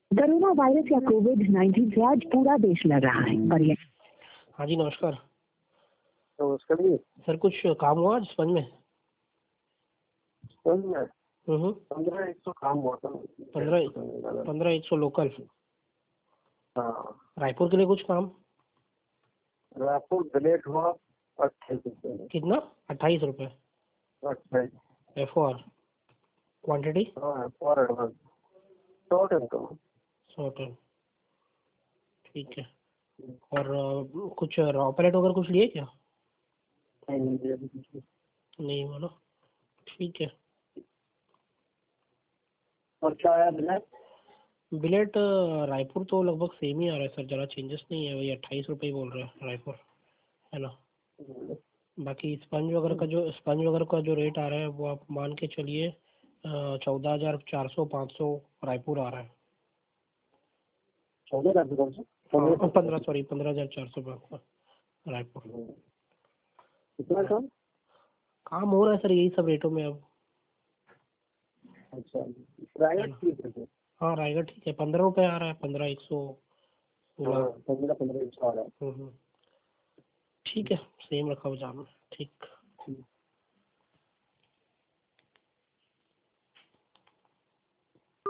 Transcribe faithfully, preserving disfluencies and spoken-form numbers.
Corona virus या covid nineteen से आज पूरा देश लड़ रहा है और ये हाँ जी नमस्कार। नमस्कार जी। सर कुछ काम हुआ आज स्पंज में? स्पंज में हम्म पंद्रह एक सौ काम हुआ था। पंद्रह पंद्रह एक सौ लोकल। हाँ। रायपुर के लिए कुछ काम? रायपुर ब्लेड हुआ अट्ठाईस रुपये। कितना? अट्ठाईस रुपये। अट्ठाईस। F R quantity? हाँ फॉर एडवांस सौ टन का। सौ टन ठीक है। और अ, कुछ रॉ पैलेट वगैरह कुछ लिए क्या? नहीं बोलो ठीक है। और क्या आया ब्लेड? बिलेट अ, रायपुर तो लगभग सेम ही आ रहा है सर, ज़्यादा चेंजेस नहीं है, वही अट्ठाईस रुपये ही बोल रहे हैं रायपुर, है ना। बाकी स्पंज वगैरह का जो स्पंज वगैरह का जो रेट आ रहा है वो आप मान के चलिए चौदह हजार चार सौ पाँच सौ रायपुर आ रहा है। चौदह हजार हाँ पंद्रह सॉरी पंद्रह हजार चार सौ पाँच सौ रायपुर। कितना काम? काम हो रहा है सर यही सब रेटों में अब। अच्छा रायगढ़ ठीक है। हाँ रायगढ़ ठीक है, पंद्रह रुपये आ रहा है, पंद्रह एक सौ सोलह। पंद्रह पंद्रह एक सौ आ रहा है। ठीक है सेम रखा हो जाम ठीक।